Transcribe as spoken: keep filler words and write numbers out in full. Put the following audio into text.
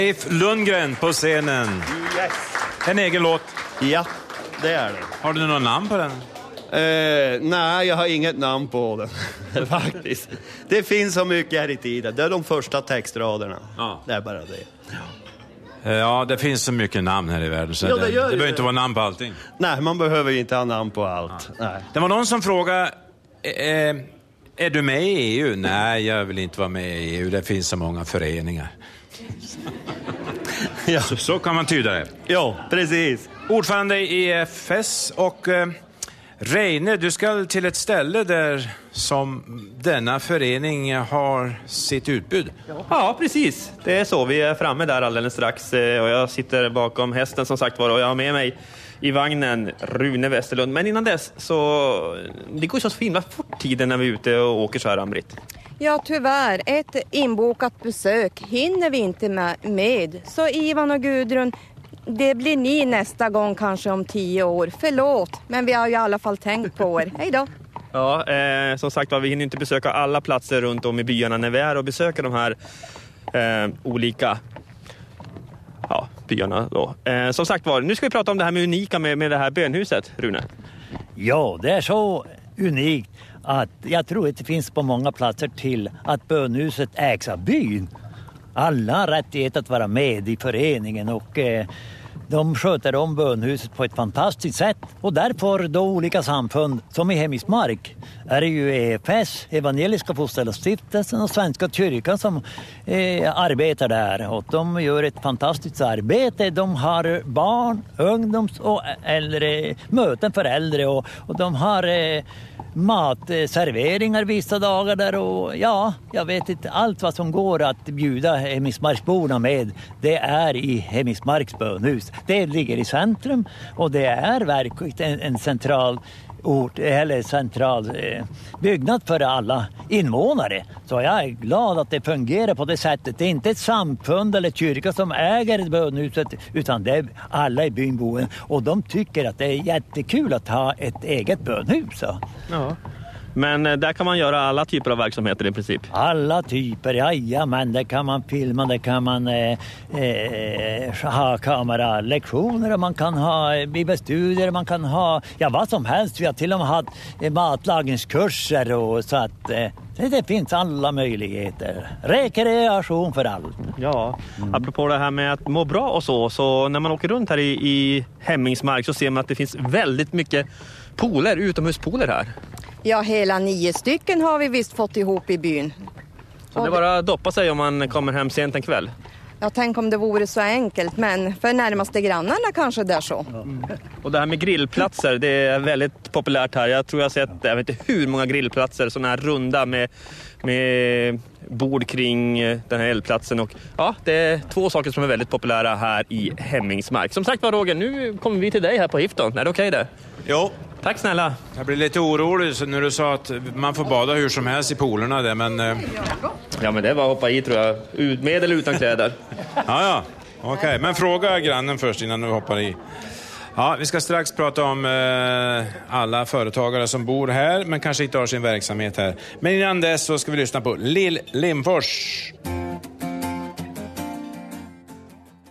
Leif Lundgren på scenen. Yes. En egen låt. Ja, det är det. Har du någon namn på den? Eh, nej, jag har inget namn på den. Faktiskt. Det finns så mycket här i tiden. Det är de första textraderna. Ja. Det är bara det. Ja. Ja, det finns så mycket namn här i världen. Så Ja, det det gör det ju behöver det. inte vara namn på allting. Nej, man behöver ju inte ha namn på allt. Ja. Nej. Det var någon som frågade... Eh, är du med i E U? Nej, jag vill inte vara med i E U. Det finns så många föreningar. Ja. Så, så kan man tyda det. Ja, precis. Ordförande i E F S och eh, Reine, du ska till ett ställe där som denna förening har sitt utbud. Ja, precis. Det är så. Vi är framme där alldeles strax. eh, Och jag sitter bakom hästen som sagt var. Och jag har med mig i vagnen Rune Westerlund. Men innan dess så... Det går ju så himla fort tiden när vi är ute och åker så här, Ann-Britt. Ja, tyvärr. Ett inbokat besök hinner vi inte med. Så Ivan och Gudrun, det blir ni nästa gång kanske om tio år. Förlåt, men vi har ju i alla fall tänkt på er. Hej då! Ja, eh, som sagt var, vi hinner inte besöka alla platser runt om i byarna när vi är och besöker de här eh, olika ja, byarna då. Eh, som sagt var, nu ska vi prata om det här med unika med, med det här bönhuset, Rune. Ja, det är så unikt att jag tror att det finns på många platser till att bönhuset ägs av byn. Alla har rättighet att vara med i föreningen och eh, de sköter om bönhuset på ett fantastiskt sätt. Och därför då olika samfund, som i Hemismark, är det ju E F S, Evangeliska Fosterlandsstiftelsen och Svenska kyrkan som eh, arbetar där. Och de gör ett fantastiskt arbete. De har barn, ungdoms och äldre, möten för äldre och, och de har eh, matserveringar vissa dagar där och ja, jag vet inte allt vad som går att bjuda Hemismarksborna med. Det är i Hemismarks bönhus. Det ligger i centrum och det är verkligen en, en central ort eller central eh, byggnad för alla invånare. Så jag är glad att det fungerar på det sättet. Det är inte ett samfund eller kyrka som äger bönhuset utan det är alla i byn boende och de tycker att det är jättekul att ha ett eget bönhus. Så. Ja. Men eh, där kan man göra alla typer av verksamheter i princip. Alla typer, ja, men det kan man filma, det kan man eh, eh, ha kameralektioner, man kan ha bibelstudier, man kan ha ja, vad som helst. Vi har till och med haft eh, matlagningskurser och så att eh, det finns alla möjligheter. Rekreation för allt. Ja, mm. Apropå det här med att må bra och så, så när man åker runt här i, i Hemmingsmark så ser man att det finns väldigt mycket pooler, utomhuspooler här. Ja, hela nio stycken har vi visst fått ihop i byn. Så det är bara att doppa sig om man kommer hem sent en kväll. Jag tänker om det vore så enkelt, men för närmaste grannarna kanske det är så. Mm. Och det här med grillplatser, det är väldigt populärt här. Jag tror jag har sett, jag vet inte hur många grillplatser, sådana här runda med, med bord kring den här eldplatsen. Och ja, det är två saker som är väldigt populära här i Hemmingsmark. Som sagt var, Roger, nu kommer vi till dig här på Hifton. Är det okej det? Jo. Tack snälla. Jag blir lite orolig när du sa att man får bada hur som helst i poolerna där, men... Eh... Ja, men det var att hoppa i tror jag. Med eller utan kläder. ja, ja. Okej. Okay. Men fråga grannen först innan du hoppar i. Ja, vi ska strax prata om eh, alla företagare som bor här men kanske inte har sin verksamhet här. Men innan dess så ska vi lyssna på Lill Lindfors.